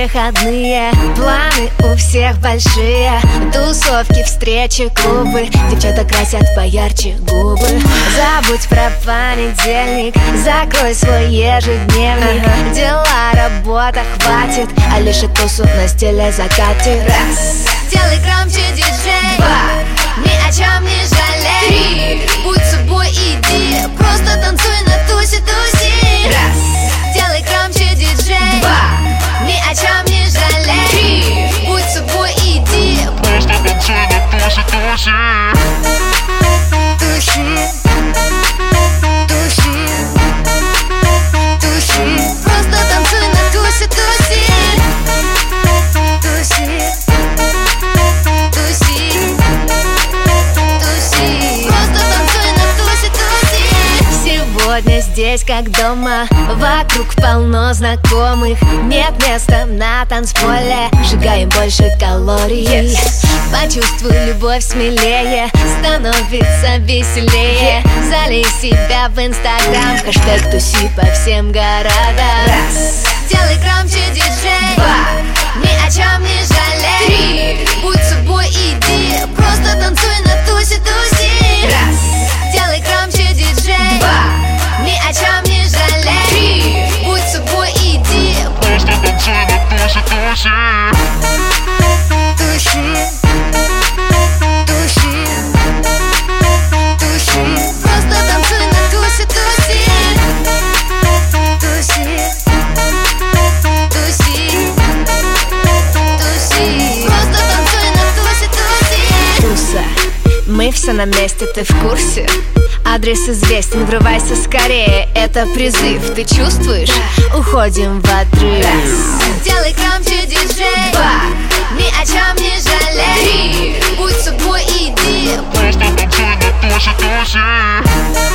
выходные, планы у всех большие. Тусовки, встречи, клубы, девчата красят поярче губы. Забудь про понедельник, закрой свой ежедневник. Дела, работа, хватит, а лишь и тусу на стиле закатит. Раз. Делай громче, диджей. Два. Ни о чем не жалей. Три. Будь собой, иди, просто танцуй на тусе, туси. Раз. Делай громче, диджей. Два. Ни о чем не жалей. Три. Будь собой, иди, просто танцуй на тусе, туси. Туши, туши, туши. Просто танцуй на тусе, туси. Туси, туси, туси. Просто танцуй на тусе, туси. Сегодня здесь как дома, вокруг полно знакомых. Нет места на танцполе, сжигаем больше калорий. Почувствуй любовь смелее, становится веселее. Залей себя в Инстаграм, хэштег туси по всем городам. Раз. Делай громче, диджей. Два. Ни о чем не жалей. Три. Будь собой, иди, просто танцуй на тусе, туси. Раз. Делай громче, диджей. Два. Ни о чем не жалей. Три. Будь собой, иди, просто танцуй на тусе, туси. Туши, туши, туши. Просто танцуй на тусе, туси. Туси, туси, туси. Просто танцуй на тусе, туси. Туса, мы все на месте, ты в курсе? Адрес известен, врывайся скорее, это призыв, ты чувствуешь? Уходим в отрыв. Раз. Делай громче, диджей. Два. Ни о чем не жалей. Три. Будь собой, иди, просто танцуй на тусе, туси.